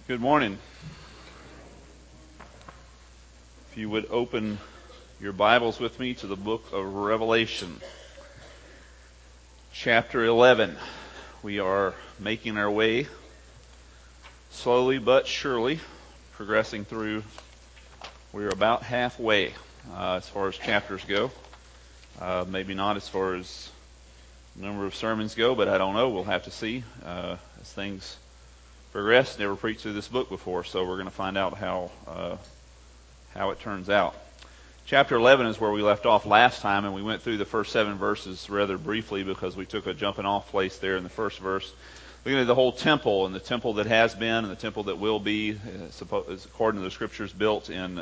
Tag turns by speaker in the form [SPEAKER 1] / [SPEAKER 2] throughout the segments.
[SPEAKER 1] Good morning. If you would open your Bibles with me to the book of Revelation, chapter 11. We are making our way slowly but surely, progressing through. We're about halfway as far as chapters go. Maybe not as far as number of sermons go, but I don't know. We'll have to see as things progress. Never preached through this book before, so we're going to find out how it turns out. Chapter 11 is where we left off last time, and we went through the first 7 verses rather briefly because we took a jumping off place there in the first verse. Looking at the whole temple, and the temple that has been and the temple that will be, according to the scriptures, built in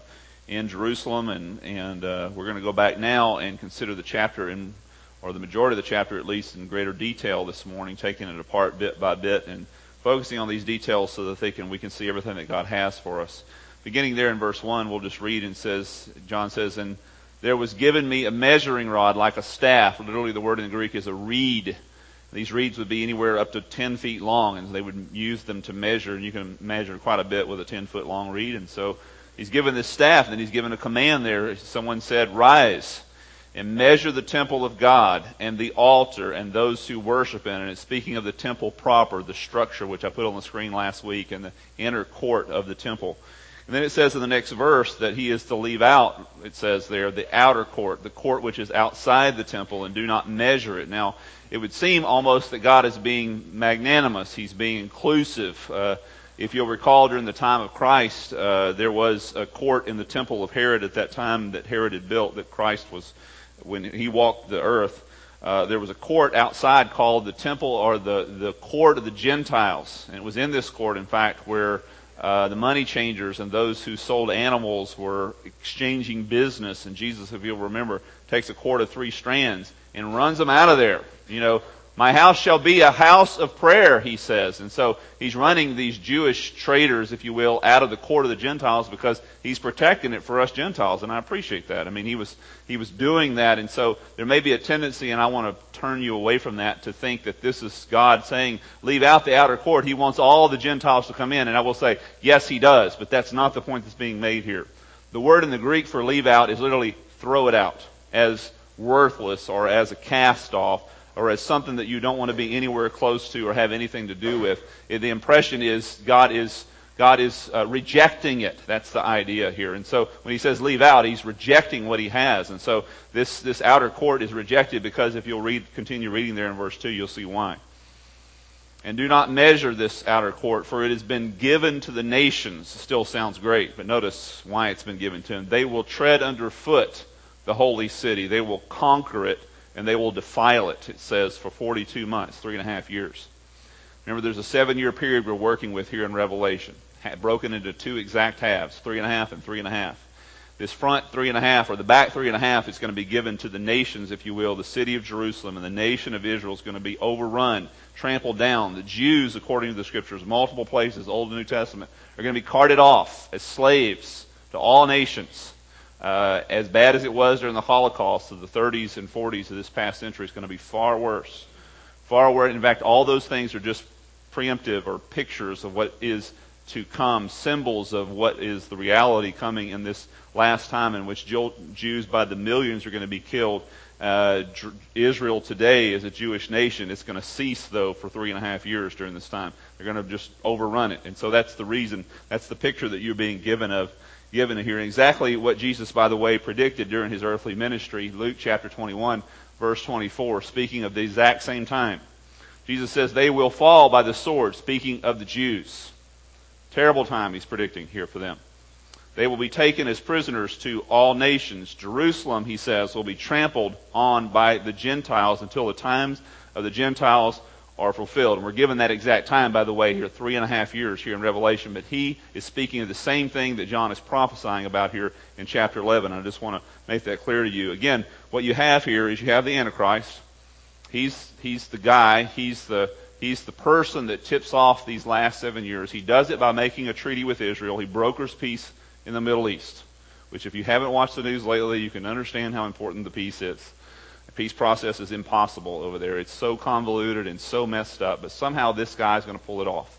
[SPEAKER 1] Jerusalem, and we're going to go back now and consider the chapter or the majority of the chapter at least in greater detail this morning, taking it apart bit by bit and focusing on these details so that we can see everything that God has for us. Beginning there in verse 1, we'll just read, and John says, "And there was given me a measuring rod like a staff." Literally the word in the Greek is a reed. These reeds would be anywhere up to 10 feet long, and they would use them to measure, and you can measure quite a bit with a 10-foot long reed. And so he's given this staff, and then he's given a command there. Someone said, "Rise and measure the temple of God and the altar and those who worship in it." And it's speaking of the temple proper, the structure, which I put on the screen last week, and the inner court of the temple. And then it says in the next verse that he is to leave out, it says there, the outer court, the court which is outside the temple, and do not measure it. Now, it would seem almost that God is being magnanimous. He's being inclusive. If you'll recall, during the time of Christ, there was a court in the temple of Herod at that time that Herod had built, that Christ was, when he walked the earth. There was a court outside called the temple, or the court of the Gentiles. And it was in this court, in fact, where the money changers and those who sold animals were exchanging business. And Jesus, if you'll remember, takes a cord of 3 strands and runs them out of there. "My house shall be a house of prayer," he says. And so he's running these Jewish traders, if you will, out of the court of the Gentiles because he's protecting it for us Gentiles. And I appreciate that. I mean, he was doing that. And so there may be a tendency, and I want to turn you away from that, to think that this is God saying, leave out the outer court. He wants all the Gentiles to come in. And I will say, yes, he does. But that's not the point that's being made here. The word in the Greek for leave out is literally throw it out as worthless, or as a cast off, or as something that you don't want to be anywhere close to or have anything to do with. The impression is God is rejecting it. That's the idea here. And so when he says leave out, he's rejecting what he has. And so this outer court is rejected because if you'll continue reading there in verse 2, you'll see why. "And do not measure this outer court, for it has been given to the nations." Still sounds great, but notice why it's been given to them. "They will tread underfoot the holy city. They will conquer it, and they will defile it," it says, for 42 months, 3.5 years. Remember, there's a 7-year period we're working with here in Revelation, broken into 2 exact halves, 3.5 and 3.5. This front 3.5, or the back 3.5, is going to be given to the nations, if you will. The city of Jerusalem and the nation of Israel is going to be overrun, trampled down. The Jews, according to the scriptures, multiple places, Old and New Testament, are going to be carted off as slaves to all nations. As bad as it was during the Holocaust of the 30s and 40s of this past century, it's going to be far worse. Far worse. In fact, all those things are just preemptive or pictures of what is to come, symbols of what is the reality coming in this last time in which Jews by the millions are going to be killed. Israel today is a Jewish nation. It's going to cease, though, for 3.5 years during this time. They're going to just overrun it. And so that's the reason, that's the picture that you're being given here. Exactly what Jesus, by the way, predicted during his earthly ministry. Luke chapter 21, verse 24, speaking of the exact same time. Jesus says, "They will fall by the sword," speaking of the Jews. Terrible time he's predicting here for them. "They will be taken as prisoners to all nations. Jerusalem," he says, "will be trampled on by the Gentiles until the times of the Gentiles are fulfilled." And we're given that exact time, by the way, here, 3.5 years here in Revelation. But he is speaking of the same thing that John is prophesying about here in chapter 11. I just want to make that clear to you. Again, what you have here is you have the Antichrist. He's the guy. He's the person that tips off these last 7 years. He does it by making a treaty with Israel. He brokers peace in the Middle East, which if you haven't watched the news lately, you can understand how important the peace is. The peace process is impossible over there. It's so convoluted and so messed up, but somehow this guy's going to pull it off.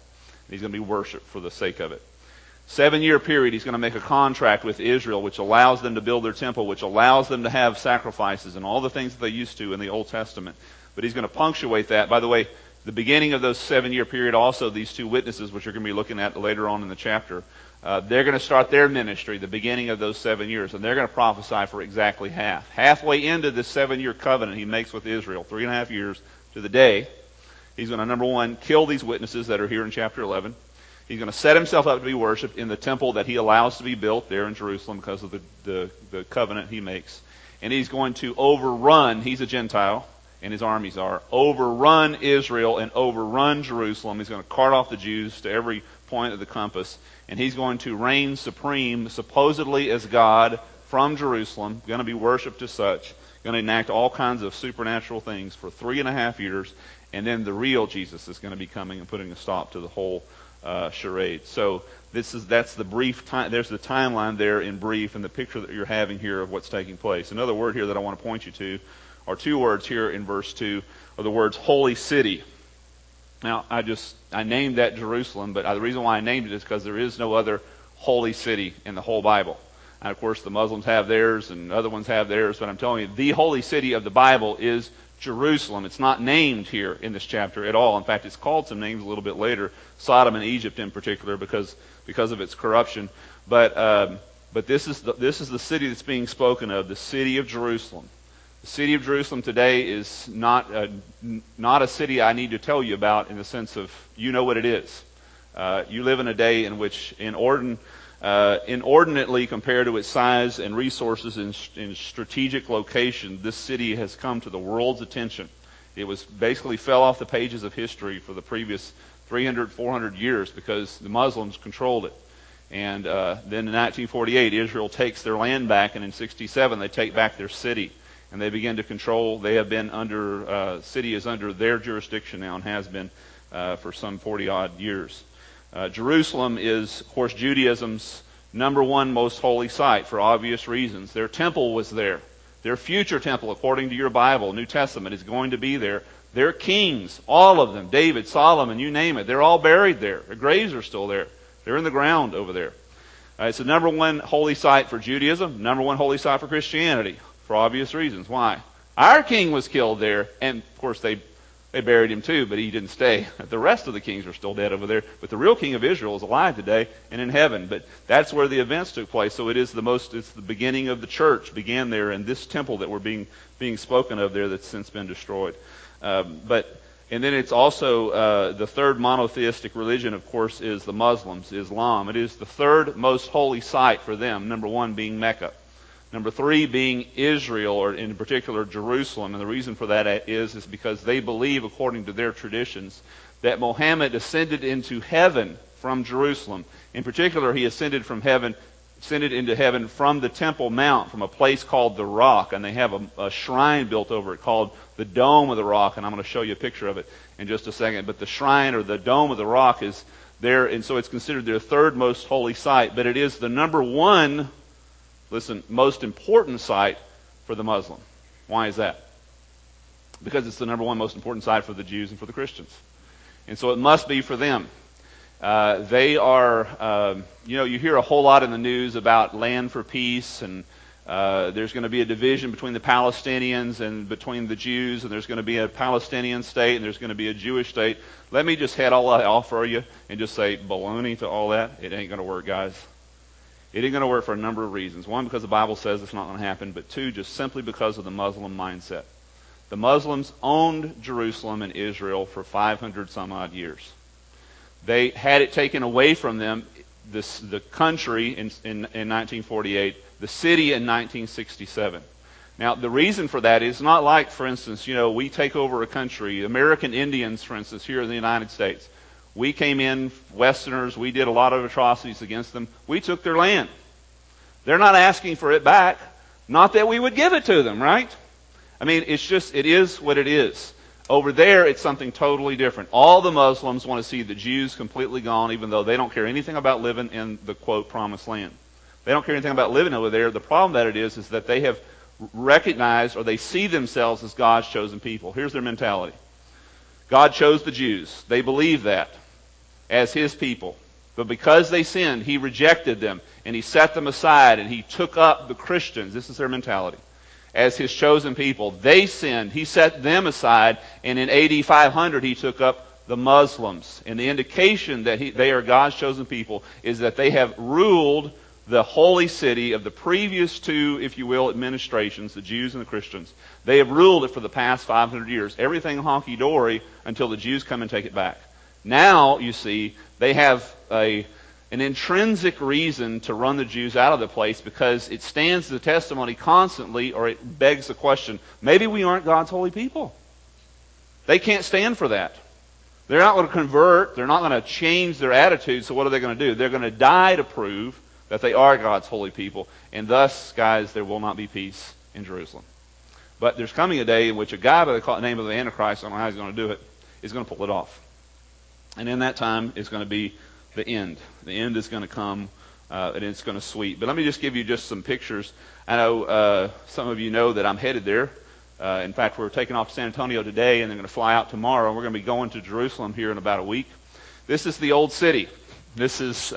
[SPEAKER 1] He's going to be worshipped for the sake of it. 7-year period, he's going to make a contract with Israel, which allows them to build their temple, which allows them to have sacrifices and all the things that they used to in the Old Testament. But he's going to punctuate that. By the way, the beginning of those 7-year period, also these two witnesses, which you're going to be looking at later on in the chapter, they're going to start their ministry, the beginning of those 7 years, and they're going to prophesy for exactly half. Halfway into this 7-year covenant he makes with Israel, 3.5 years to the day, he's going to, number one, kill these witnesses that are here in chapter 11. He's going to set himself up to be worshipped in the temple that he allows to be built there in Jerusalem because of the covenant he makes. And he's going to overrun, he's a Gentile, and his armies are, overrun Israel and overrun Jerusalem. He's going to cart off the Jews to every point of the compass. And he's going to reign supreme, supposedly as God, from Jerusalem, going to be worshipped as such, going to enact all kinds of supernatural things for 3.5 years. And then the real Jesus is going to be coming and putting a stop to the whole charade. So that's the brief time. There's the timeline there in brief, and the picture that you're having here of what's taking place. Another word here that I want to point you to, or two words here in verse 2, are the words holy city. Now, I named that Jerusalem, but the reason why I named it is because there is no other holy city in the whole Bible. And of course, the Muslims have theirs, and other ones have theirs, but I'm telling you, the holy city of the Bible is Jerusalem. It's not named here in this chapter at all. In fact, it's called some names a little bit later, Sodom and Egypt in particular, because of its corruption. But this is the city that's being spoken of, the city of Jerusalem. The city of Jerusalem today is not a city I need to tell you about in the sense of you know what it is. You live in a day in which inordinately compared to its size and resources in strategic location, this city has come to the world's attention. It was basically fell off the pages of history for the previous 300, 400 years because the Muslims controlled it. And then in 1948, Israel takes their land back, and in 1967, they take back their city. And they begin to control. They have been city is under their jurisdiction now and has been for some 40-odd years. Jerusalem is, of course, Judaism's number one most holy site for obvious reasons. Their temple was there. Their future temple, according to your Bible, New Testament, is going to be there. Their kings, all of them, David, Solomon, you name it, they're all buried there. Their graves are still there. They're in the ground over there. It's the number one holy site for Judaism, number one holy site for Christianity, for obvious reasons. Why? Our king was killed there, and of course they buried him too, but he didn't stay. The rest of the kings are still dead over there. But the real king of Israel is alive today and in heaven. But that's where the events took place. So it's the beginning of the church began there, and this temple that we're being spoken of there that's since been destroyed. And then it's also the third monotheistic religion, of course, is the Muslims, Islam. It is the third most holy site for them, number one being Mecca. Number 3 being Israel, or in particular Jerusalem. And the reason for that is because they believe, according to their traditions, that Muhammad ascended into heaven from Jerusalem. In particular, he ascended into heaven from the Temple Mount, from a place called the Rock. And they have a shrine built over it called the Dome of the Rock. And I'm going to show you a picture of it in just a second. But the shrine, or the Dome of the Rock, is there. And so it's considered their third most holy site. But it is the number one, most important site for the Muslim. Why is that? Because it's the number one most important site for the Jews and for the Christians. And so it must be for them. They are, you hear a whole lot in the news about land for peace, and there's going to be a division between the Palestinians and between the Jews, and there's going to be a Palestinian state, and there's going to be a Jewish state. Let me just head all that off for you and just say baloney to all that. It ain't going to work, guys. It ain't going to work for a number of reasons. One, because the Bible says it's not going to happen, but two, just simply because of the Muslim mindset. The Muslims owned Jerusalem and Israel for 500 some odd years. They had it taken away from them, the country in 1948, the city in 1967. Now, the reason for that is not like, for instance, we take over a country. American Indians, for instance, here in the United States. We came in, Westerners, we did a lot of atrocities against them. We took their land. They're not asking for it back. Not that we would give it to them, right? I mean, it is what it is. Over there, it's something totally different. All the Muslims want to see the Jews completely gone, even though they don't care anything about living in the, quote, promised land. They don't care anything about living over there. The problem that it is that they have recognized, or they see themselves as God's chosen people. Here's their mentality. God chose the Jews. They believe that. as his people. But because they sinned, he rejected them, and he set them aside, and he took up the Christians, this is their mentality, as his chosen people. They sinned, he set them aside, and in AD 500 he took up the Muslims. And the indication that they are God's chosen people is that they have ruled the holy city of the previous two, if you will, administrations, the Jews and the Christians. They have ruled it for the past 500 years. Everything honky-dory until the Jews come and take it back. Now, you see, they have an intrinsic reason to run the Jews out of the place because it stands the testimony constantly, or it begs the question, maybe we aren't God's holy people. They can't stand for that. They're not going to convert. They're not going to change their attitude. So what are they going to do? They're going to die to prove that they are God's holy people. And thus, guys, there will not be peace in Jerusalem. But there's coming a day in which a guy by the name of the Antichrist, I don't know how he's going to do it, is going to pull it off. And in that time is going to be the end. The end is going to come, and it's going to sweep. But let me just give you just some pictures. I know some of you know that I'm headed there. In fact, we're taking off to San Antonio today, and they're going to fly out tomorrow. And we're going to be going to Jerusalem here in about a week. This is the old city. This is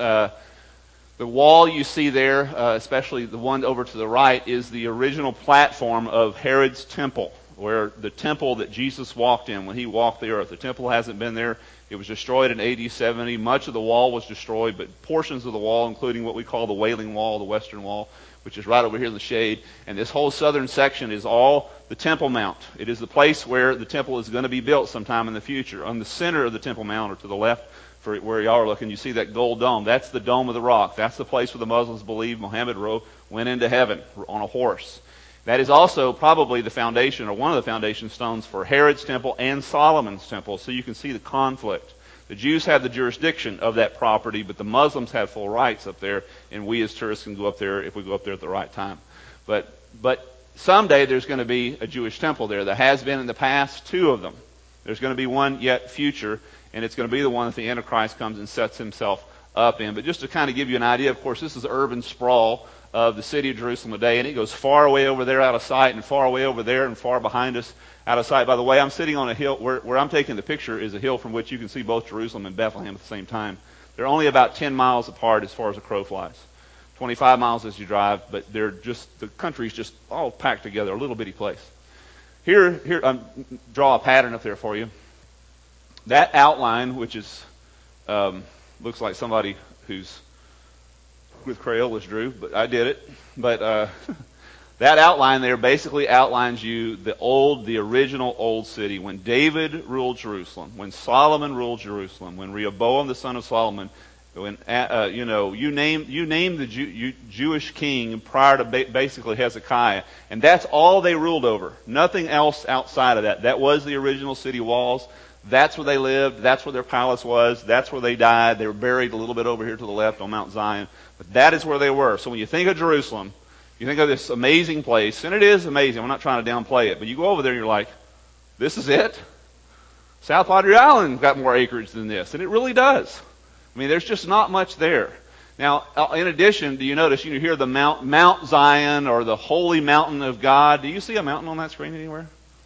[SPEAKER 1] the wall you see there, especially the one over to the right, is the original platform of Herod's temple, where the temple that Jesus walked in when he walked the earth. The temple hasn't been there. It was destroyed in AD 70. Much of the wall was destroyed, but portions of the wall, including what we call the Wailing Wall, the Western Wall, which is right over here in the shade. And this whole southern section is all the Temple Mount. It is the place where the temple is going to be built sometime in the future. On the center of the Temple Mount, or to the left, for where y'all are looking, you see that gold dome. That's the Dome of the Rock. That's the place where the Muslims believe Muhammad went into heaven on a horse. That is also probably the foundation, or one of the foundation stones, for Herod's temple and Solomon's temple. So you can see the conflict. The Jews have the jurisdiction of that property, but the Muslims have full rights up there, and we as tourists can go up there if we go up there at the right time. But someday there's going to be a Jewish temple there. There has been in the past 2 of them. There's going to be one yet future, and it's going to be the one that the Antichrist comes and sets himself up in. But just to kind of give you an idea, of course, this is urban sprawl of the city of Jerusalem today, and it goes far away over there out of sight, and far away over there, and far behind us out of sight. By the way, I'm sitting on a hill. Where I'm taking the picture is a hill from which you can see both Jerusalem and Bethlehem at the same time. They're only about 10 miles apart as far as the crow flies. 25 miles as you drive, but the country's just all packed together, a little bitty place. Here, draw a pattern up there for you. That outline, which is looks like somebody who's with Crayolas drew, but I did it. But that outline there basically outlines you the original old city. When David ruled Jerusalem, when Solomon ruled Jerusalem, when Rehoboam the son of Solomon, when you name the Jewish king prior to basically Hezekiah, and that's all they ruled over. Nothing else outside of that. That was the original city walls. That's where they lived. That's where their palace was. That's where they died. They were buried a little bit over here to the left on Mount Zion. But that is where they were. So when you think of Jerusalem, you think of this amazing place, and it is amazing. I'm not trying to downplay it, but you go over there and you're like, this is it? South Padre Island got more acreage than this, and it really does. I mean, there's just not much there. Now, in addition, do you notice you hear the Mount Zion, or the holy mountain of God? Do you see a mountain on that screen anywhere?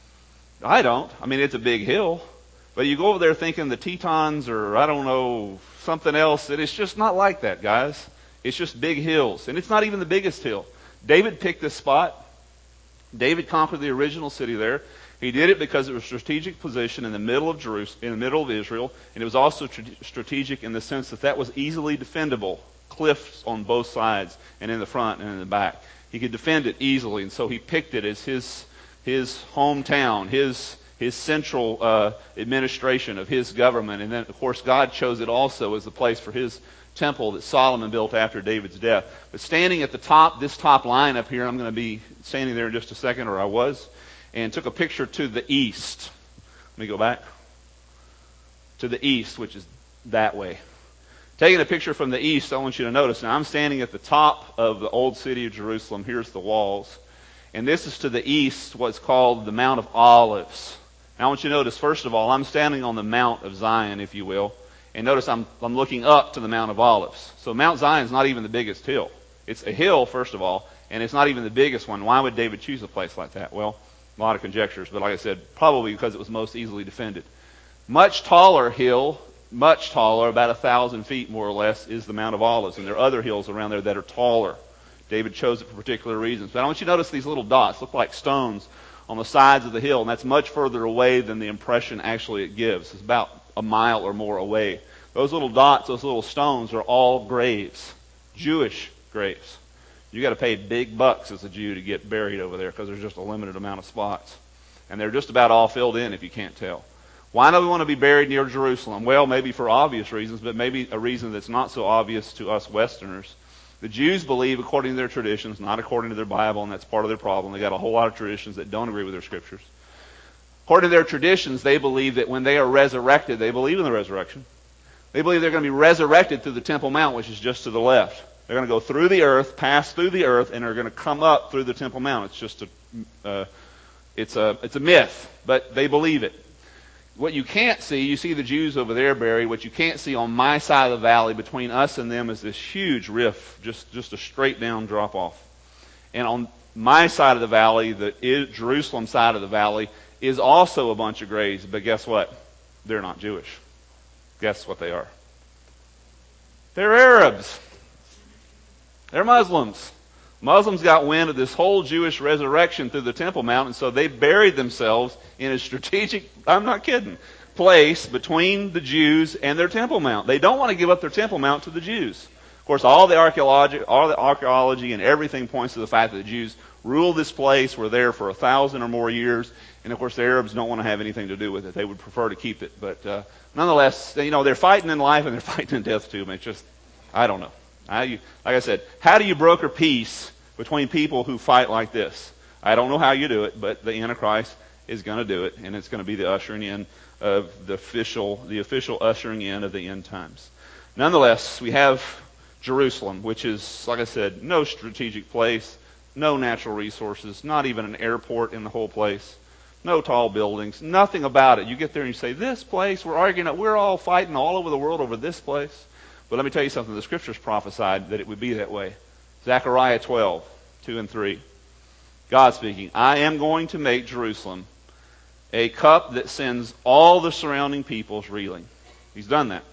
[SPEAKER 1] I don't. I mean, it's a big hill. But you go over there thinking the Tetons, or I don't know, something else, and it's just not like that, guys. It's just big hills. And it's not even the biggest hill. David picked this spot. David conquered the original city there. He did it because it was a strategic position in the middle of Jerusalem, in the middle of Israel, and it was also strategic in the sense that was easily defendable. Cliffs on both sides, and in the front and in the back. He could defend it easily, and so he picked it as his hometown, his central administration of his government. And then, of course, God chose it also as the place for his temple that Solomon built after David's death. But standing at the top, this top line up here, I'm going to be standing there in just a second, or I was, and took a picture to the east. Let me go back. To the east, which is that way. Taking a picture from the east, I want you to notice, now I'm standing at the top of the old city of Jerusalem. Here's the walls. And this is to the east, what's called the Mount of Olives. Now I want you to notice, first of all, I'm standing on the Mount of Zion, if you will. And notice I'm looking up to the Mount of Olives. So Mount Zion is not even the biggest hill. It's a hill, first of all, and it's not even the biggest one. Why would David choose a place like that? Well, a lot of conjectures, but like I said, probably because it was most easily defended. Much taller hill much taller, about 1,000 feet more or less, is the Mount of Olives. And there are other hills around there that are taller. David chose it for particular reasons. But I want you to notice these little dots look like stones on the sides of the hill, and that's much further away than the impression actually it gives. It's about a mile or more away. Those little dots, those little stones, are all graves, Jewish graves. You got to pay big bucks as a Jew to get buried over there because there's just a limited amount of spots. And they're just about all filled in if you can't tell. Why do we want to be buried near Jerusalem? Well, maybe for obvious reasons, but maybe a reason that's not so obvious to us Westerners. The Jews believe according to their traditions, not according to their Bible, and that's part of their problem. They got a whole lot of traditions that don't agree with their scriptures. According to their traditions, they believe that when they are resurrected, they believe in the resurrection. They believe they're going to be resurrected through the Temple Mount, which is just to the left. They're going to go through the earth, pass through the earth, and are going to come up through the Temple Mount. It's just it's a myth, but they believe it. What you can't see, you see the Jews over there buried. What you can't see on my side of the valley between us and them is this huge rift, just a straight down drop off. And on my side of the valley, the Jerusalem side of the valley, is also a bunch of graves. But guess what? They're not Jewish. Guess what they are? They're Arabs. They're Muslims. Muslims got wind of this whole Jewish resurrection through the Temple Mount, and so they buried themselves in a strategic, I'm not kidding, place between the Jews and their Temple Mount. They don't want to give up their Temple Mount to the Jews. Of course, all the archaeology and everything points to the fact that the Jews ruled this place, were there for 1,000 or more years, and of course the Arabs don't want to have anything to do with it. They would prefer to keep it. But nonetheless, they're fighting in life and they're fighting in death too. It's just, I don't know. Like I said, how do you broker peace between people who fight like this? I don't know how you do it, but the Antichrist is going to do it, and it's going to be the ushering in of the official ushering in of the end times. Nonetheless, we have Jerusalem, which is, like I said, no strategic place, no natural resources, not even an airport in the whole place, no tall buildings, nothing about it. You get there and you say, this place, we're all fighting all over the world over this place. But let me tell you something, the Scriptures prophesied that it would be that way. Zechariah 12, 2 and 3. God speaking, I am going to make Jerusalem a cup that sends all the surrounding peoples reeling. He's done that.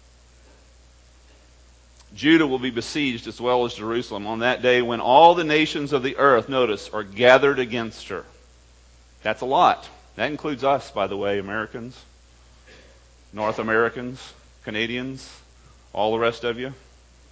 [SPEAKER 1] Judah will be besieged as well as Jerusalem on that day when all the nations of the earth, notice, are gathered against her. That's a lot. That includes us, by the way, Americans, North Americans, Canadians, all the rest of you.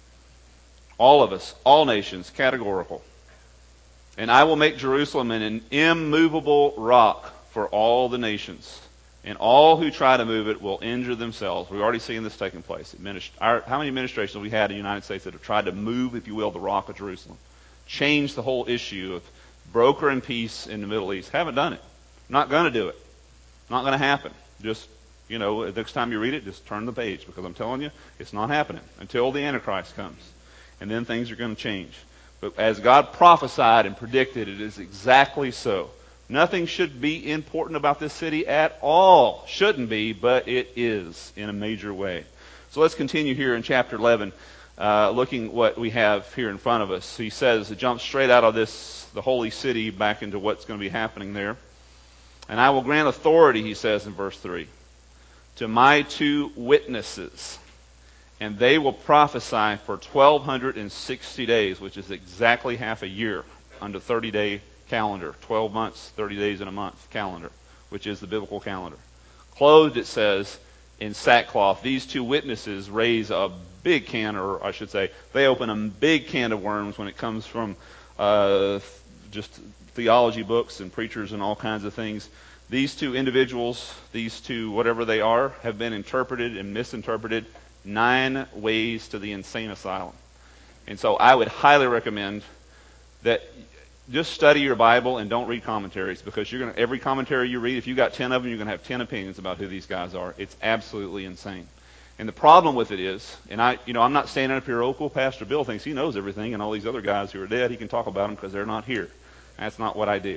[SPEAKER 1] All of us, all nations, categorical. And I will make Jerusalem an immovable rock for all the nations. And all who try to move it will injure themselves. We've already seen this taking place. How many administrations have we had in the United States that have tried to move, if you will, the rock of Jerusalem? Change the whole issue of brokering peace in the Middle East. Haven't done it. Not going to do it. Not going to happen. Just, next time you read it, just turn the page, because I'm telling you, it's not happening until the Antichrist comes. And then things are going to change. But as God prophesied and predicted, it is exactly so. Nothing should be important about this city at all. Shouldn't be, but it is in a major way. So let's continue here in chapter 11, looking what we have here in front of us. He says, it jumps straight out of the holy city back into what's going to be happening there. And I will grant authority, he says in verse 3, to my 2 witnesses, and they will prophesy for 1,260 days, which is exactly half a year under 30-day calendar. 12 months, 30 days in a month calendar, which is the biblical calendar. Clothed, it says, in sackcloth. These 2 witnesses raise a big can, or I should say, they open a big can of worms when it comes from just theology books and preachers and all kinds of things. These 2 individuals, these 2, whatever they are, have been interpreted and misinterpreted 9 ways to the insane asylum. And so I would highly recommend that just study your Bible and don't read commentaries, because every commentary you read, if you got 10 of them, you're going to have 10 opinions about who these guys are. It's absolutely insane. And the problem with it is, and I'm not standing up here, oh, cool, Pastor Bill thinks he knows everything, and all these other guys who are dead, he can talk about them because they're not here. That's not what I do.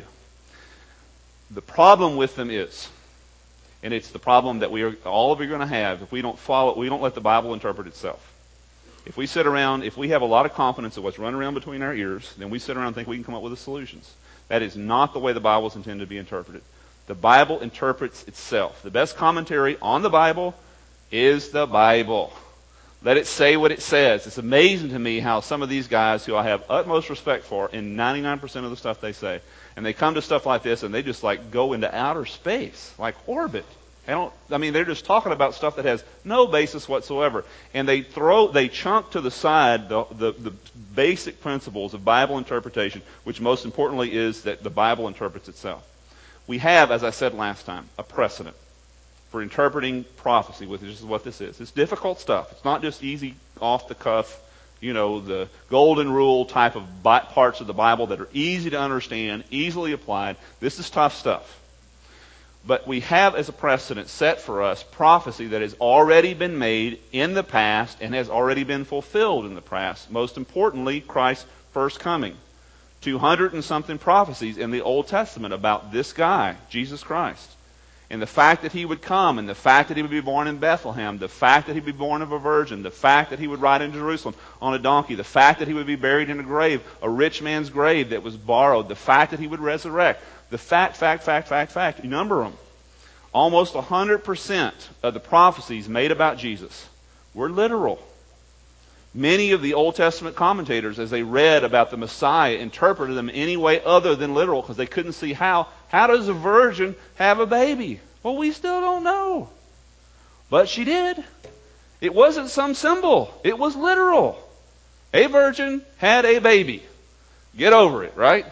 [SPEAKER 1] The problem with them is, and it's the problem that all of you are going to have if we don't let the Bible interpret itself. If we have a lot of confidence of what's running around between our ears, then we sit around and think we can come up with the solutions. That is not the way the Bible is intended to be interpreted. The Bible interprets itself. The best commentary on the Bible is the Bible. Let it say what it says. It's amazing to me how some of these guys who I have utmost respect for in 99% of the stuff they say, and they come to stuff like this and they just like go into outer space, like orbit. They're just talking about stuff that has no basis whatsoever. And they chunk to the side the basic principles of Bible interpretation, which most importantly is that the Bible interprets itself. We have, as I said last time, a precedent for interpreting prophecy, which is what this is. It's difficult stuff. It's not just easy, off the cuff, the golden rule type of parts of the Bible that are easy to understand, easily applied. This is tough stuff. But we have as a precedent set for us prophecy that has already been made in the past and has already been fulfilled in the past. Most importantly, Christ's first coming. 200 and something prophecies in the Old Testament about this guy, Jesus Christ. And the fact that he would come, and the fact that he would be born in Bethlehem, the fact that he would be born of a virgin, the fact that he would ride into Jerusalem on a donkey, the fact that he would be buried in a grave, a rich man's grave that was borrowed, the fact that he would resurrect, the fact, you number them. Almost 100% of the prophecies made about Jesus were literal. Many of the Old Testament commentators, as they read about the Messiah, interpreted them any way other than literal because they couldn't see how. How does a virgin have a baby? Well, we still don't know. But she did. It wasn't some symbol. It was literal. A virgin had a baby. Get over it, right?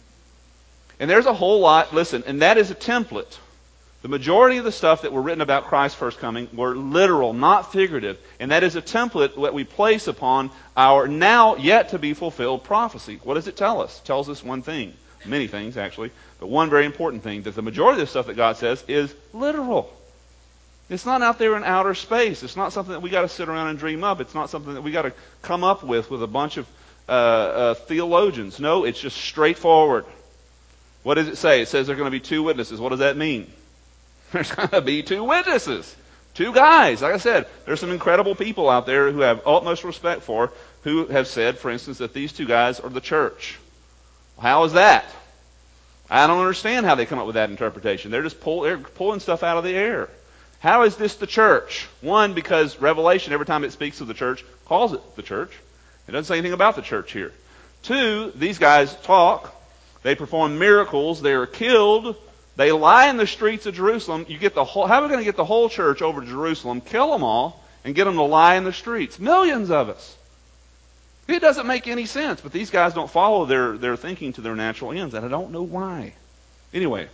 [SPEAKER 1] And there's a whole lot, listen, and that is a template. The majority of the stuff that were written about Christ's first coming were literal, not figurative. And that is a template that we place upon our now yet to be fulfilled prophecy. What does it tell us? It tells us one thing. Many things, actually. But one very important thing, that the majority of the stuff that God says is literal. It's not out there in outer space. It's not something that we got to sit around and dream up. It's not something that we got to come up with a bunch of theologians. No, it's just straightforward. What does it say? It says there are going to be two witnesses. What does that mean? There's going to be two witnesses. Two guys. Like I said, there's some incredible people out there who have utmost respect for, who have said, for instance, that these two guys are the church. How is that? I don't understand how they come up with that interpretation. They're just pulling stuff out of the air. How is this the church? One, because Revelation, every time it speaks of the church, calls it the church. It doesn't say anything about the church here. Two, these guys talk. They perform miracles. They are killed. They lie in the streets of Jerusalem. How are we going to get the whole church over to Jerusalem, kill them all, and get them to lie in the streets? Millions of us. It doesn't make any sense, but these guys don't follow their thinking to their natural ends, and I don't know why. Anyway,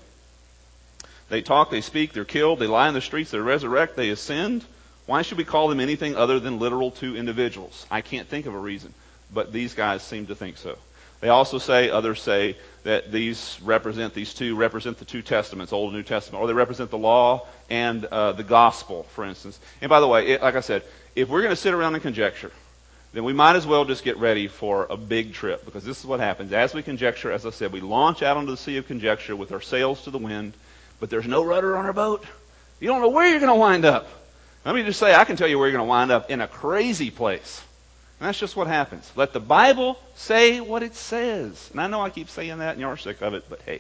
[SPEAKER 1] they talk, they speak, they're killed, they lie in the streets, they resurrect, they ascend. Why should we call them anything other than literal two individuals? I can't think of a reason, but these guys seem to think so. They also say, others say, that these two represent the two testaments, Old and New Testament, or they represent the law and the gospel, for instance. And by the way, like I said, if we're going to sit around and conjecture, then we might as well just get ready for a big trip, because this is what happens. As we conjecture, as I said, we launch out onto the sea of conjecture with our sails to the wind, but there's no rudder on our boat. You don't know where you're going to wind up. Let me just say, I can tell you where you're going to wind up, in a crazy place. And that's just what happens. Let the Bible say what it says. And I know I keep saying that and you're sick of it, but hey,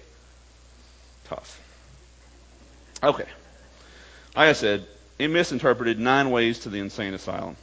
[SPEAKER 1] tough. Okay. Like I said, it misinterpreted 9 ways to the insane asylum.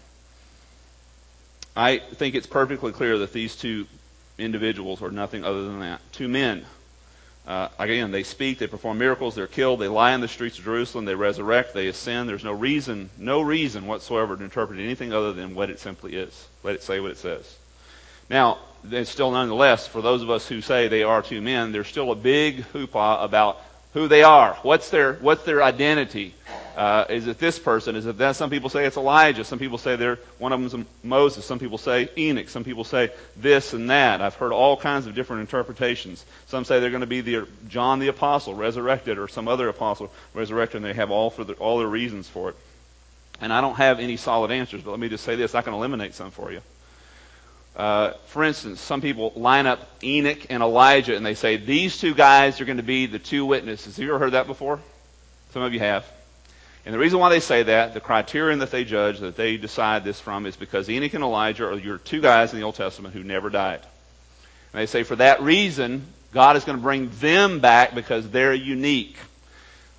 [SPEAKER 1] I think it's perfectly clear that these two individuals are nothing other than that. Two men. Again, they speak, they perform miracles, they're killed, they lie in the streets of Jerusalem, they resurrect, they ascend. There's no reason whatsoever to interpret anything other than what it simply is. Let it say what it says. Now, it's still nonetheless, for those of us who say they are two men, there's still a big hoopla about who they are. What's their identity? Is it this person? Is it that? Some people say it's Elijah. Some people say one of them's Moses. Some people say Enoch. Some people say this and that. I've heard all kinds of different interpretations. Some say they're going to be John the Apostle resurrected, or some other apostle resurrected, and they have all their reasons for it. And I don't have any solid answers, but let me just say this. I can eliminate some for you. For instance, some people line up Enoch and Elijah, and they say these two guys are going to be the two witnesses. Have you ever heard that before? Some of you have. And the reason why they say that, the criterion that they judge, that they decide this from, is because Enoch and Elijah are your two guys in the Old Testament who never died. And they say for that reason, God is going to bring them back because they're unique.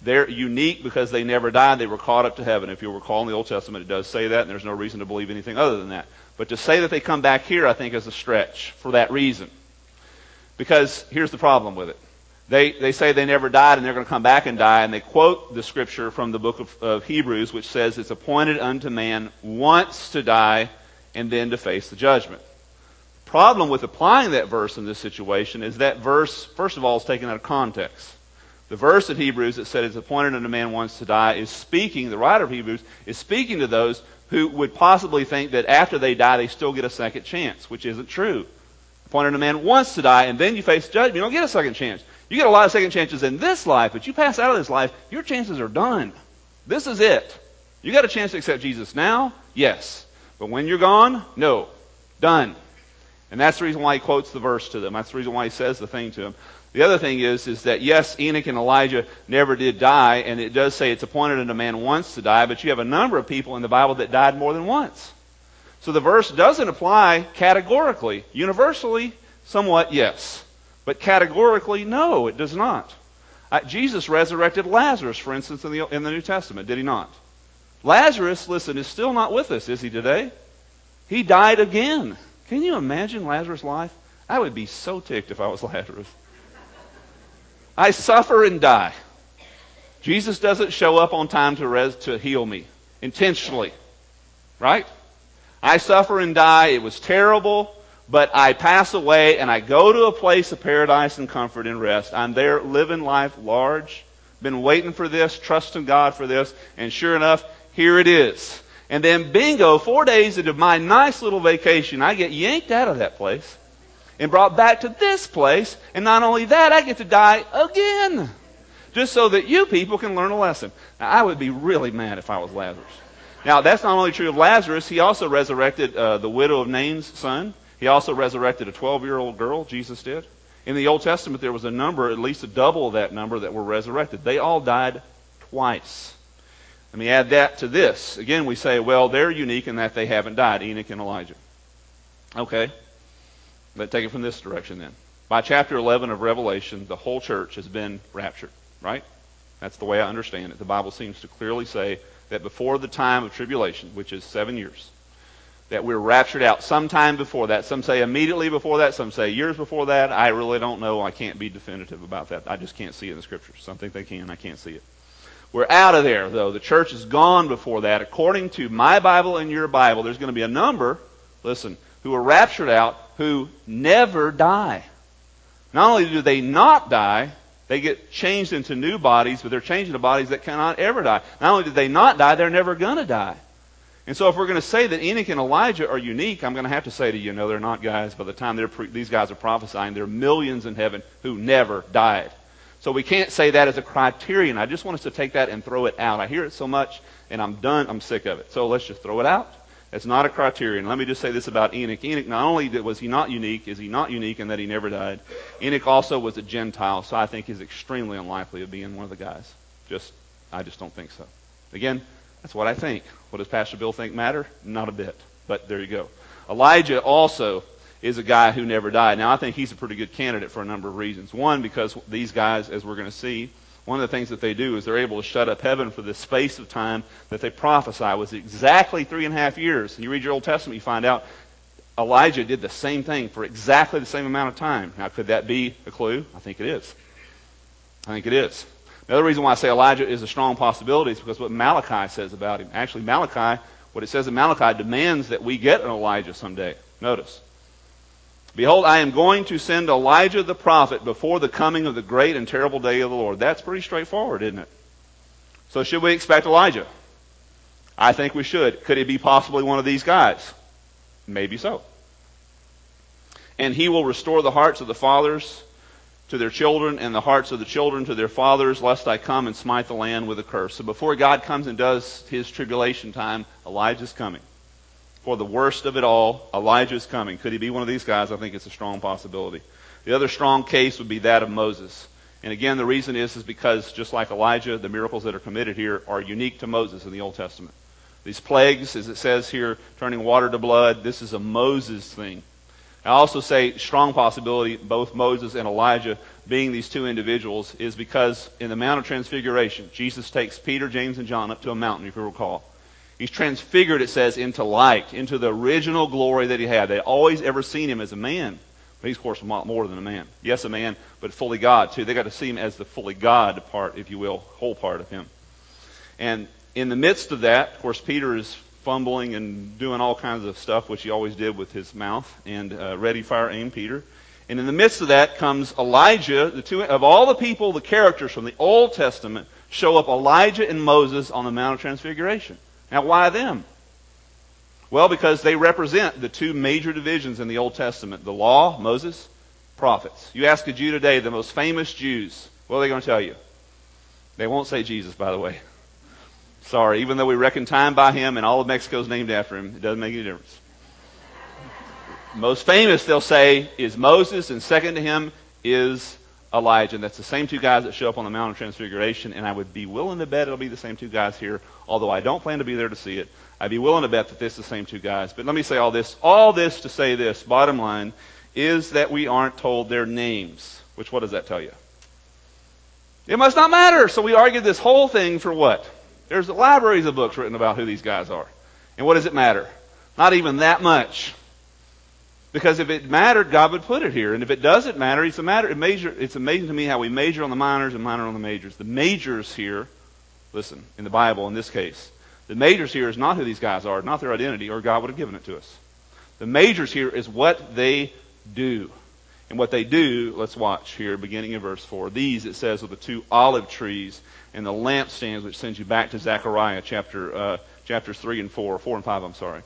[SPEAKER 1] They're unique because they never died. They were caught up to heaven. If you'll recall in the Old Testament, it does say that, and there's no reason to believe anything other than that. But to say that they come back here, I think, is a stretch for that reason. Because here's the problem with it. They say they never died and they're going to come back and die, and they quote the scripture from the book of Hebrews, which says it's appointed unto man once to die and then to face the judgment. The problem with applying that verse in this situation is that verse, first of all, is taken out of context. The verse of Hebrews that said it's appointed unto man once to die is speaking, the writer of Hebrews is speaking to those who would possibly think that after they die they still get a second chance, which isn't true. Appointed unto man once to die and then you face judgment. You don't get a second chance. You get a lot of second chances in this life, but you pass out of this life, your chances are done. This is it. You got a chance to accept Jesus now? Yes. But when you're gone? No. Done. And that's the reason why he quotes the verse to them. That's the reason why he says the thing to them. The other thing is that yes, Enoch and Elijah never did die, and it does say it's appointed unto man once to die, but you have a number of people in the Bible that died more than once. So the verse doesn't apply categorically. Universally, somewhat yes. But categorically, no, it does not. Jesus resurrected Lazarus, for instance, in the New Testament, did he not? Lazarus, listen, is still not with us, is he today? He died again. Can you imagine Lazarus' life? I would be so ticked if I was Lazarus. I suffer and die. Jesus doesn't show up on time to heal me, intentionally. Right? I suffer and die. It was terrible. But I pass away and I go to a place of paradise and comfort and rest. I'm there living life large. Been waiting for this, trusting God for this. And sure enough, here it is. And then bingo, 4 days into my nice little vacation, I get yanked out of that place and brought back to this place. And not only that, I get to die again. Just so that you people can learn a lesson. Now, I would be really mad if I was Lazarus. Now, that's not only true of Lazarus. He also resurrected the widow of Nain's son. He also resurrected a 12-year-old girl, Jesus did. In the Old Testament, there was a number, at least a double of that number, that were resurrected. They all died twice. Let me add that to this. Again, we say, well, they're unique in that they haven't died, Enoch and Elijah. Okay, let's take it from this direction then. By chapter 11 of Revelation, the whole church has been raptured, right? That's the way I understand it. The Bible seems to clearly say that before the time of tribulation, which is 7 years, that we're raptured out sometime before that. Some say immediately before that. Some say years before that. I really don't know. I can't be definitive about that. I just can't see it in the Scriptures. Some think they can. I can't see it. We're out of there, though. The church is gone before that. According to my Bible and your Bible, there's going to be a number, listen, who are raptured out who never die. Not only do they not die, they get changed into new bodies, but they're changed into bodies that cannot ever die. Not only did they not die, they're never going to die. And so if we're going to say that Enoch and Elijah are unique, I'm going to have to say to you, no, they're not, guys. By the time these guys are prophesying, there are millions in heaven who never died. So we can't say that as a criterion. I just want us to take that and throw it out. I hear it so much, and I'm done. I'm sick of it. So let's just throw it out. It's not a criterion. Let me just say this about Enoch. Enoch, not only was he not unique, is he not unique in that he never died, Enoch also was a Gentile, so I think he's extremely unlikely of being one of the guys. I just don't think so. Again, that's what I think. What does Pastor Bill think matter? Not a bit. But there you go. Elijah also is a guy who never died. Now, I think he's a pretty good candidate for a number of reasons. One, because these guys, as we're going to see, one of the things that they do is they're able to shut up heaven for the space of time that they prophesy was exactly 3.5 years. And you read your Old Testament, you find out Elijah did the same thing for exactly the same amount of time. Now, could that be a clue? I think it is. I think it is. The other reason why I say Elijah is a strong possibility is because what Malachi says about him. Actually, Malachi, what it says in Malachi demands that we get an Elijah someday. Notice. Behold, I am going to send Elijah the prophet before the coming of the great and terrible day of the Lord. That's pretty straightforward, isn't it? So should we expect Elijah? I think we should. Could he be possibly one of these guys? Maybe so. And he will restore the hearts of the fathers to their children, and the hearts of the children to their fathers, lest I come and smite the land with a curse. So before God comes and does his tribulation time, Elijah's coming. For the worst of it all, Elijah's coming. Could he be one of these guys? I think it's a strong possibility. The other strong case would be that of Moses. And again, the reason is because just like Elijah, the miracles that are committed here are unique to Moses in the Old Testament. These plagues, as it says here, turning water to blood, this is a Moses thing. I also say strong possibility, both Moses and Elijah being these two individuals, is because in the Mount of Transfiguration, Jesus takes Peter, James, and John up to a mountain, if you recall. He's transfigured, it says, into light, into the original glory that he had. They'd always ever seen him as a man. But he's, of course, a lot more than a man. Yes, a man, but fully God, too. They got to see him as the fully God part, if you will, whole part of him. And in the midst of that, of course, Peter is fumbling and doing all kinds of stuff, which he always did with his mouth, and ready, fire, aim, Peter. And in the midst of that comes Elijah. The two, of all the people, the characters from the Old Testament, show up Elijah and Moses on the Mount of Transfiguration. Now, why them? Well, because they represent the two major divisions in the Old Testament. The law, Moses, prophets. You ask a Jew today, the most famous Jews, what are they going to tell you? They won't say Jesus, by the way. Sorry, even though we reckon time by him and all of Mexico's named after him, it doesn't make any difference. Most famous, they'll say, is Moses, and second to him is Elijah. And that's the same two guys that show up on the Mount of Transfiguration, and I would be willing to bet it'll be the same two guys here, although I don't plan to be there to see it. I'd be willing to bet that this is the same two guys. But let me say all this to say this. Bottom line is that we aren't told their names. Which, what does that tell you? It must not matter. So we argued this whole thing for what? There's libraries of books written about who these guys are. And what does it matter? Not even that much. Because if it mattered, God would put it here. And if it doesn't matter, it's amazing to me how we major on the minors and minor on the majors. The majors here, listen, in the Bible in this case, the majors here is not who these guys are, not their identity, or God would have given it to us. The majors here is what they do. And what they do, let's watch here, beginning in verse 4. These, it says, are the two olive trees and the lampstands, which sends you back to Zechariah chapters 3 and 4 and 5, I'm sorry.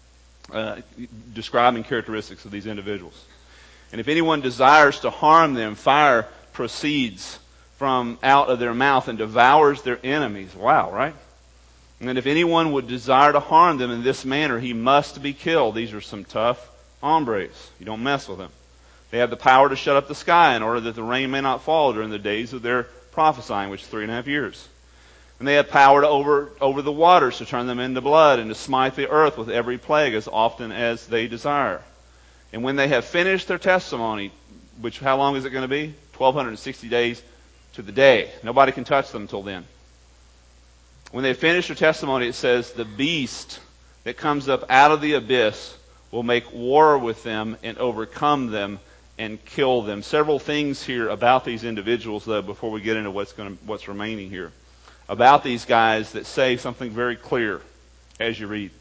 [SPEAKER 1] Describing characteristics of these individuals. And if anyone desires to harm them, fire proceeds from out of their mouth and devours their enemies. Wow, right? And if anyone would desire to harm them in this manner, he must be killed. These are some tough hombres. You don't mess with them. They have the power to shut up the sky in order that the rain may not fall during the days of their prophesying, which is 3.5 years. And they have power to over the waters to turn them into blood and to smite the earth with every plague as often as they desire. And when they have finished their testimony, which how long is it going to be? 1,260 days to the day. Nobody can touch them until then. When they finish their testimony, it says, the beast that comes up out of the abyss will make war with them and overcome them and kill them. Several things here about these individuals, though, before we get into what's remaining here. About these guys that say something very clear as you read.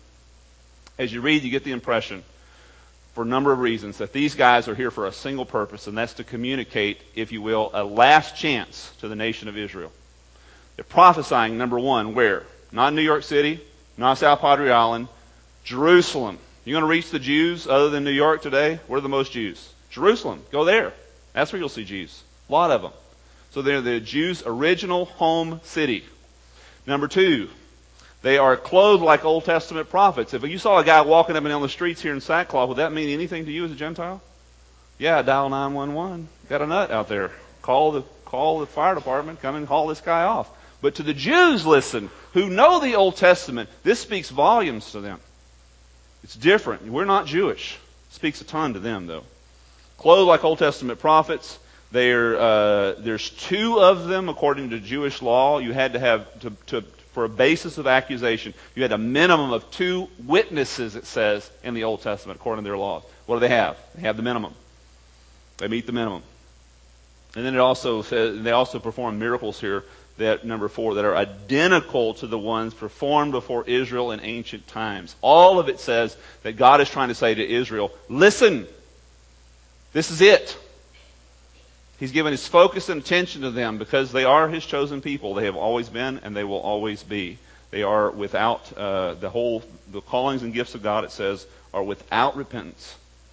[SPEAKER 1] As you read, you get the impression, for a number of reasons, that these guys are here for a single purpose, and that's to communicate, if you will, a last chance to the nation of Israel. They're prophesying, number one, where? Not New York City, not South Padre Island, Jerusalem. You going to reach the Jews other than New York today? Where are the most Jews? Jerusalem. Go there. That's where you'll see Jews. A lot of them. So they're the Jews' original home city. Number two, they are clothed like Old Testament prophets. If you saw a guy walking up and down the streets here in sackcloth, would that mean anything to you as a Gentile? Yeah, dial 911. Got a nut out there. Call the fire department. Come and haul this guy off. But to the Jews, listen, who know the Old Testament, this speaks volumes to them. It's different. We're not Jewish. It speaks a ton to them, though. Clothed like Old Testament prophets. There's two of them according to Jewish law. You had to have, for a basis of accusation, you had a minimum of 2 witnesses, it says, in the Old Testament, according to their laws. What do they have? They have the minimum. They meet the minimum. And then it also says, they also perform miracles here, that number 4, that are identical to the ones performed before Israel in ancient times. All of it says that God is trying to say to Israel, listen, this is it. He's given his focus and attention to them because they are his chosen people. They have always been and they will always be. They are without, the callings and gifts of God, it says, are without repentance.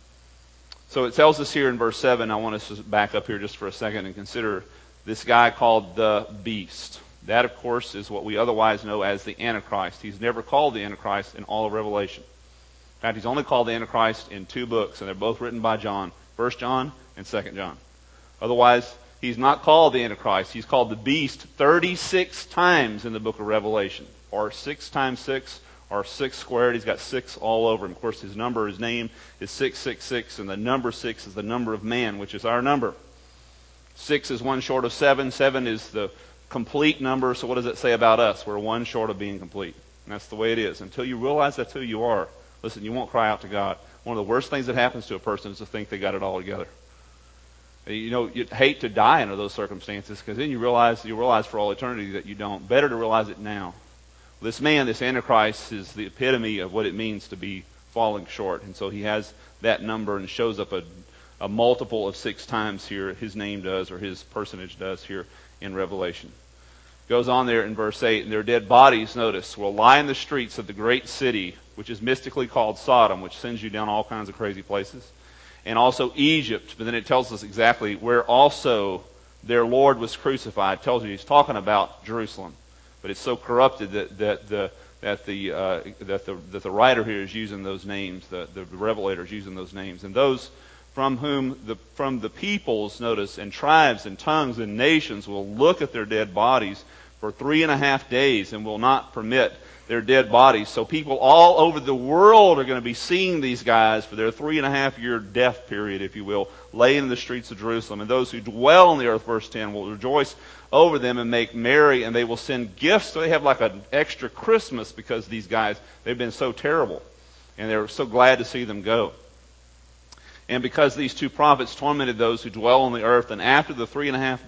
[SPEAKER 1] So it tells us here in verse 7, I want us to back up here just for a second and consider this guy called the Beast. That, of course, is what we otherwise know as the Antichrist. He's never called the Antichrist in all of Revelation. In fact, he's only called the Antichrist in 2 books, and they're both written by John, 1 John and 2 John. Otherwise, he's not called the Antichrist. He's called the Beast 36 times in the book of Revelation, or 6 times 6, are 6 squared. He's got 6 all over him. Of course, his name is 666, and the number 6 is the number of man, which is our number. 6 is 1 short of 7. 7 is the complete number. So what does it say about us? We're 1 short of being complete. And that's the way it is. Until you realize that's who you are, listen, you won't cry out to God. One of the worst things that happens to a person is to think they got it all together. You know, you'd hate to die under those circumstances, because then you realize for all eternity that you don't. Better to realize it now. This man, this Antichrist, is the epitome of what it means to be falling short. And so he has that number and shows up a multiple of 6 times here. His name does, or his personage does here in Revelation. Goes on there in verse 8, and their dead bodies, notice, will lie in the streets of the great city, which is mystically called Sodom, which sends you down all kinds of crazy places. And also Egypt, but then it tells us exactly where also their Lord was crucified. It tells you he's talking about Jerusalem. But it's so corrupted that the writer here is using those names, the revelator is using those names. And those from the peoples, notice, and tribes and tongues and nations will look at their dead bodies for 3.5 days and will not permit their dead bodies. So people all over the world are going to be seeing these guys for their 3.5-year death period, if you will, lay in the streets of Jerusalem. And those who dwell on the earth, verse 10, will rejoice over them and make merry, and they will send gifts. So they have like an extra Christmas because these guys, they've been so terrible. And they're so glad to see them go. And because these 2 prophets tormented those who dwell on the earth, and after 3.5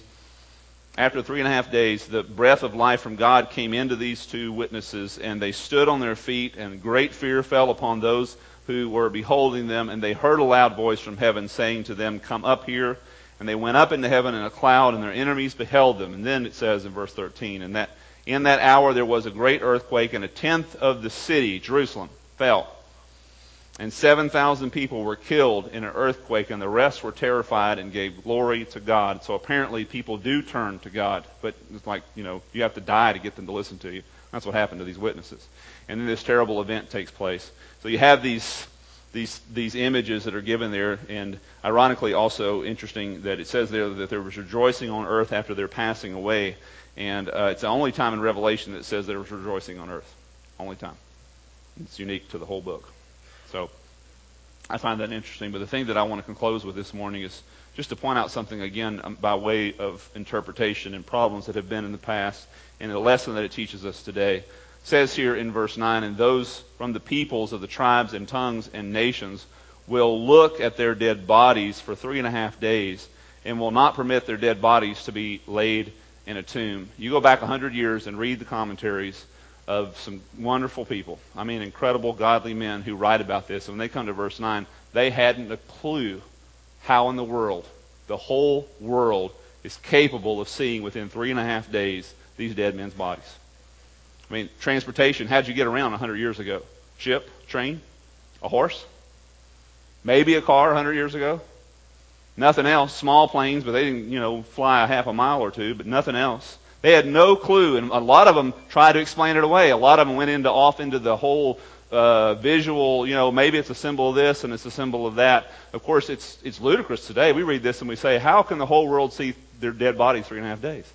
[SPEAKER 1] days, the breath of life from God came into these 2 witnesses, and they stood on their feet, and great fear fell upon those who were beholding them, and they heard a loud voice from heaven saying to them, "Come up here." And they went up into heaven in a cloud, and their enemies beheld them. And then it says in verse 13, and that in that hour there was a great earthquake, and 1/10 of the city, Jerusalem, fell. And 7,000 people were killed in an earthquake, and the rest were terrified and gave glory to God. So apparently people do turn to God. But it's like, you have to die to get them to listen to you. That's what happened to these witnesses. And then this terrible event takes place. So you have these images that are given there, and ironically also interesting that it says there that there was rejoicing on earth after their passing away. And it's the only time in Revelation that it says there was rejoicing on earth. Only time. It's unique to the whole book. So I find that interesting. But the thing that I want to close with this morning is just to point out something again by way of interpretation and problems that have been in the past and the lesson that it teaches us today. It says here in verse 9, and those from the peoples of the tribes and tongues and nations will look at their dead bodies for 3.5 days and will not permit their dead bodies to be laid in a tomb. You go back 100 years and read the commentaries of some wonderful people. I mean, incredible godly men who write about this. And when they come to verse 9, they hadn't a clue how in the world, the whole world, is capable of seeing within 3.5 days these dead men's bodies. I mean, transportation, how'd you get around 100 years ago? Ship, train, a horse? Maybe a car 100 years ago? Nothing else. Small planes, but they didn't, fly a half a mile or two, but nothing else. They had no clue, and a lot of them tried to explain it away. A lot of them went off into the whole visual, maybe it's a symbol of this and it's a symbol of that. Of course, it's ludicrous today. We read this and we say, how can the whole world see their dead bodies 3.5 days?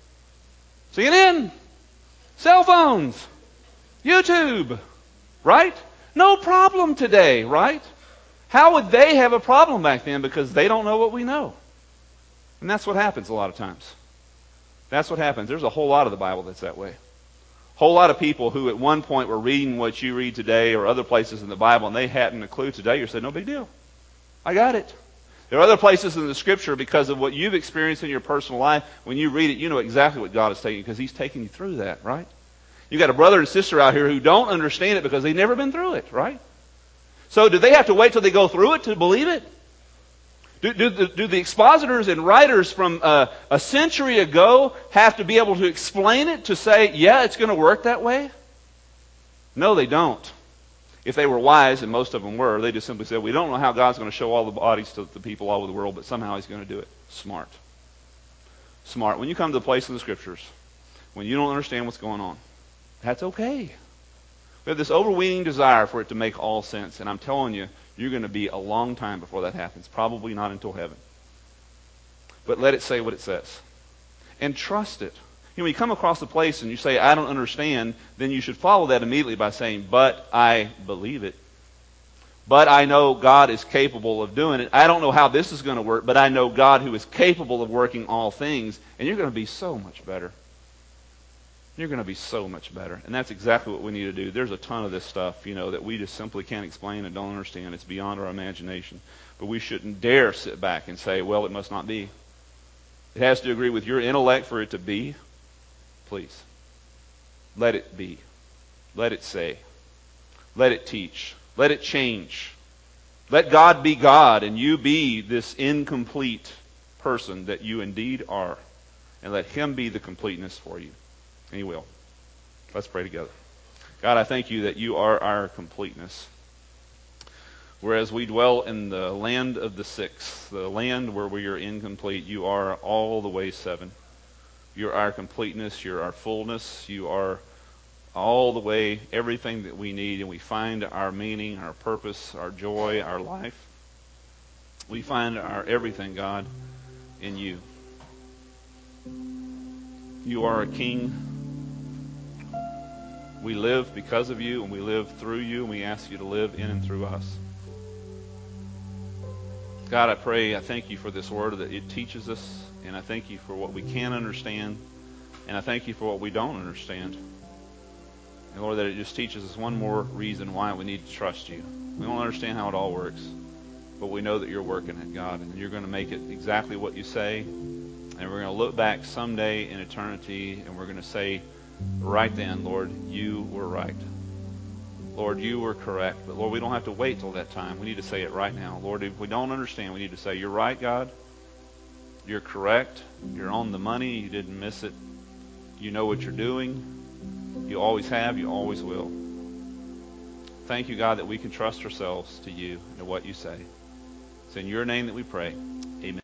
[SPEAKER 1] CNN, cell phones, YouTube, right? No problem today, right? How would they have a problem back then? Because they don't know what we know. And that's what happens a lot of times. That's what happens. There's a whole lot of the Bible that's that way. A whole lot of people who at one point were reading what you read today or other places in the Bible, and they hadn't a clue today. You're saying, no big deal. I got it. There are other places in the Scripture, because of what you've experienced in your personal life, when you read it, you know exactly what God is taking, because He's taking you through that, right? You've got a brother and sister out here who don't understand it because they've never been through it, right? So do they have to wait till they go through it to believe it? Do the expositors and writers from a century ago have to be able to explain it to say, yeah, it's going to work that way? No, they don't. If they were wise, and most of them were, they just simply said, we don't know how God's going to show all the bodies to the people all over the world, but somehow He's going to do it. Smart. Smart. When you come to the place in the Scriptures, when you don't understand what's going on, that's okay. We have this overweening desire for it to make all sense, and I'm telling you, you're going to be a long time before that happens. Probably not until heaven. But let it say what it says. And trust it. When you come across a place and you say, I don't understand, then you should follow that immediately by saying, but I believe it. But I know God is capable of doing it. I don't know how this is going to work, but I know God who is capable of working all things. And you're going to be so much better. You're going to be so much better. And that's exactly what we need to do. There's a ton of this stuff, that we just simply can't explain and don't understand. It's beyond our imagination. But we shouldn't dare sit back and say, well, it must not be. It has to agree with your intellect for it to be. Please. Let it be. Let it say. Let it teach. Let it change. Let God be God and you be this incomplete person that you indeed are. And let Him be the completeness for you. And He will. Let's pray together. God, I thank you that you are our completeness. Whereas we dwell in the land of the six, the land where we are incomplete, you are all the way seven. You're our completeness. You're our fullness. You are all the way everything that we need, and we find our meaning, our purpose, our joy, our life. We find our everything, God, in you. You are a king. We live because of you, and we live through you, and we ask you to live in and through us. God, I pray, I thank you for this word, that it teaches us, and I thank you for what we can understand, and I thank you for what we don't understand. And Lord, that it just teaches us one more reason why we need to trust you. We don't understand how it all works, but we know that you're working it, God, and you're going to make it exactly what you say, and we're going to look back someday in eternity, and we're going to say, right then, Lord, you were right. Lord, you were correct. But Lord, we don't have to wait till that time. We need to say it right now. Lord, if we don't understand, we need to say, you're right, God. You're correct. You're on the money. You didn't miss it. You know what you're doing. You always have. You always will. Thank you, God, that we can trust ourselves to you and to what you say. It's in your name that we pray. Amen.